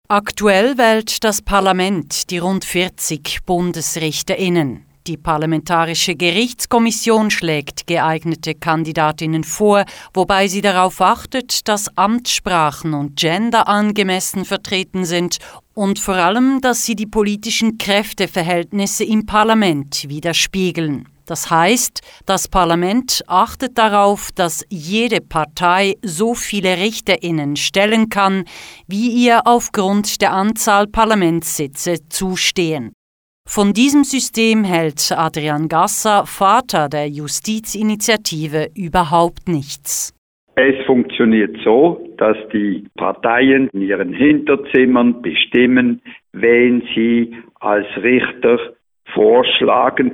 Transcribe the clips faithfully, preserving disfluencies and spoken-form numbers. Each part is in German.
Aktuell wählt das Parlament die rund vierzig BundesrichterInnen. Die Parlamentarische Gerichtskommission schlägt geeignete Kandidatinnen vor, wobei sie darauf achtet, dass Amtssprachen und Gender angemessen vertreten sind und vor allem, dass sie die politischen Kräfteverhältnisse im Parlament widerspiegeln. Das heißt, das Parlament achtet darauf, dass jede Partei so viele RichterInnen stellen kann, wie ihr aufgrund der Anzahl Parlamentssitze zustehen. Von diesem System hält Adrian Gasser, Vater der Justizinitiative, überhaupt nichts. Es funktioniert so, dass die Parteien in ihren Hinterzimmern bestimmen, wen sie als Richter vorschlagen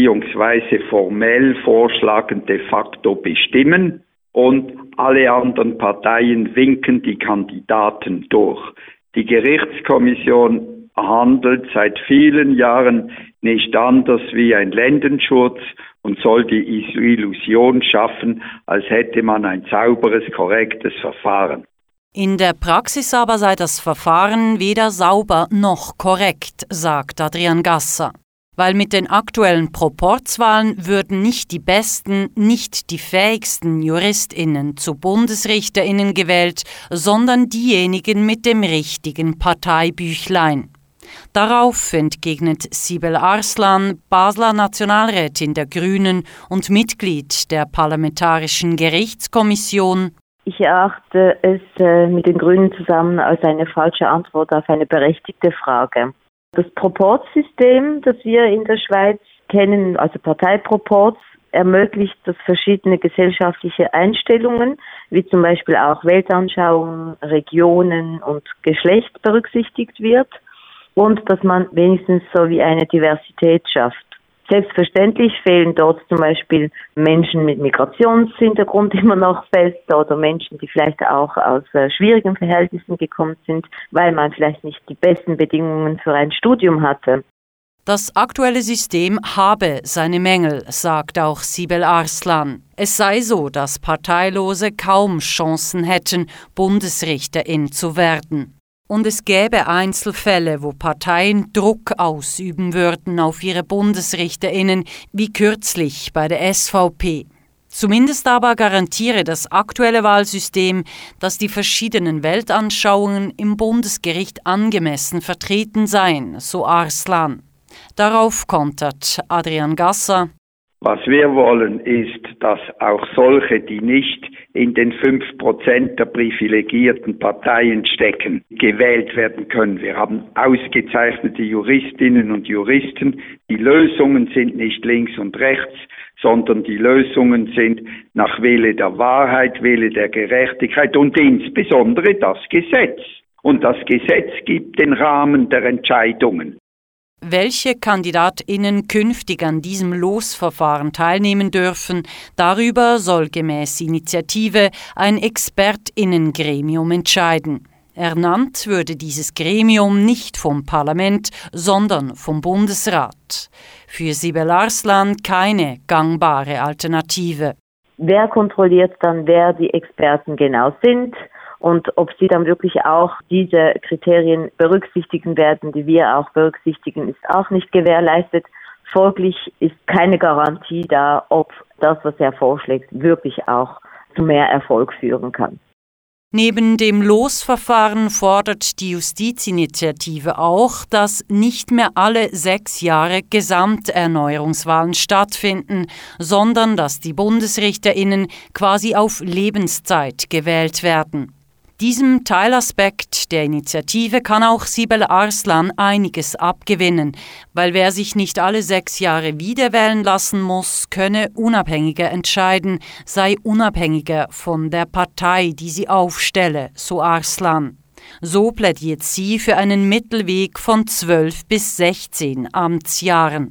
bzw. formell vorschlagen, de facto bestimmen, und alle anderen Parteien winken die Kandidaten durch. Die Gerichtskommission handelt seit vielen Jahren nicht anders wie ein Lendenschurz und soll die Illusion schaffen, als hätte man ein sauberes, korrektes Verfahren. In der Praxis aber sei das Verfahren weder sauber noch korrekt, sagt Adrian Gasser. Weil mit den aktuellen Proporzwahlen würden nicht die besten, nicht die fähigsten JuristInnen zu BundesrichterInnen gewählt, sondern diejenigen mit dem richtigen Parteibüchlein. Darauf entgegnet Sibel Arslan, Basler Nationalrätin der Grünen und Mitglied der Parlamentarischen Gerichtskommission: Ich erachte es äh, mit den Grünen zusammen als eine falsche Antwort auf eine berechtigte Frage. Das Proporzsystem, das wir in der Schweiz kennen, also Parteiproporz, ermöglicht, dass verschiedene gesellschaftliche Einstellungen, wie zum Beispiel auch Weltanschauungen, Regionen und Geschlecht berücksichtigt wird und dass man wenigstens so wie eine Diversität schafft. Selbstverständlich fehlen dort zum Beispiel Menschen mit Migrationshintergrund immer noch fest oder Menschen, die vielleicht auch aus äh, schwierigen Verhältnissen gekommen sind, weil man vielleicht nicht die besten Bedingungen für ein Studium hatte. Das aktuelle System habe seine Mängel, sagt auch Sibel Arslan. Es sei so, dass Parteilose kaum Chancen hätten, Bundesrichterin zu werden. Und es gäbe Einzelfälle, wo Parteien Druck ausüben würden auf ihre BundesrichterInnen, wie kürzlich bei der S V P. Zumindest aber garantiere das aktuelle Wahlsystem, dass die verschiedenen Weltanschauungen im Bundesgericht angemessen vertreten seien, so Arslan. Darauf kontert Adrian Gasser: Was wir wollen, ist, dass auch solche, die nicht in den fünf Prozent der privilegierten Parteien stecken, gewählt werden können. Wir haben ausgezeichnete Juristinnen und Juristen. Die Lösungen sind nicht links und rechts, sondern die Lösungen sind nach Wille der Wahrheit, Wille der Gerechtigkeit und insbesondere das Gesetz. Und das Gesetz gibt den Rahmen der Entscheidungen. Welche KandidatInnen künftig an diesem Losverfahren teilnehmen dürfen, darüber soll gemäß Initiative ein ExpertInnengremium entscheiden. Ernannt würde dieses Gremium nicht vom Parlament, sondern vom Bundesrat. Für Sibel Arslan keine gangbare Alternative. Wer kontrolliert dann, wer die Experten genau sind? Und ob sie dann wirklich auch diese Kriterien berücksichtigen werden, die wir auch berücksichtigen, ist auch nicht gewährleistet. Folglich ist keine Garantie da, ob das, was er vorschlägt, wirklich auch zu mehr Erfolg führen kann. Neben dem Losverfahren fordert die Justizinitiative auch, dass nicht mehr alle sechs Jahre Gesamterneuerungswahlen stattfinden, sondern dass die BundesrichterInnen quasi auf Lebenszeit gewählt werden. Diesem Teilaspekt der Initiative kann auch Sibel Arslan einiges abgewinnen, weil wer sich nicht alle sechs Jahre wiederwählen lassen muss, könne unabhängiger entscheiden, sei unabhängiger von der Partei, die sie aufstelle, so Arslan. So plädiert sie für einen Mittelweg von zwölf bis sechzehn Amtsjahren.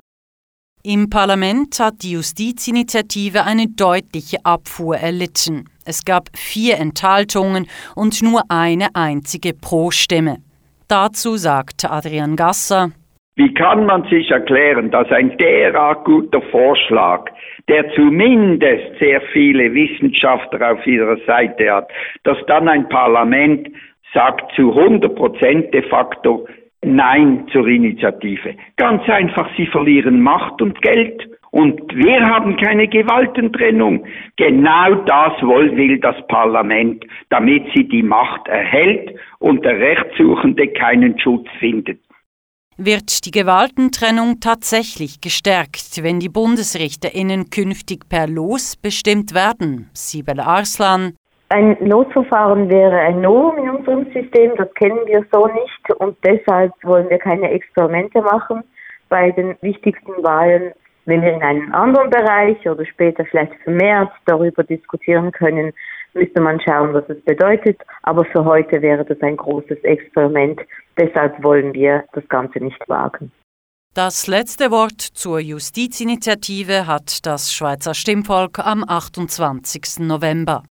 Im Parlament hat die Justizinitiative eine deutliche Abfuhr erlitten. Es gab vier Enthaltungen und nur eine einzige Pro-Stimme. Dazu sagt Adrian Gasser: Wie kann man sich erklären, dass ein derart guter Vorschlag, der zumindest sehr viele Wissenschaftler auf ihrer Seite hat, dass dann ein Parlament sagt zu hundert Prozent de facto Nein zur Initiative. Ganz einfach, sie verlieren Macht und Geld. Und wir haben keine Gewaltentrennung. Genau das will das Parlament, damit sie die Macht erhält und der Rechtssuchende keinen Schutz findet. Wird die Gewaltentrennung tatsächlich gestärkt, wenn die BundesrichterInnen künftig per Los bestimmt werden? Sibel Arslan. Ein Losverfahren wäre ein Novum in unserem System, das kennen wir so nicht und deshalb wollen wir keine Experimente machen bei den wichtigsten Wahlen. Wenn wir in einem anderen Bereich oder später vielleicht vermehrt darüber diskutieren können, müsste man schauen, was es bedeutet. Aber für heute wäre das ein großes Experiment. Deshalb wollen wir das Ganze nicht wagen. Das letzte Wort zur Justizinitiative hat das Schweizer Stimmvolk am achtundzwanzigsten November.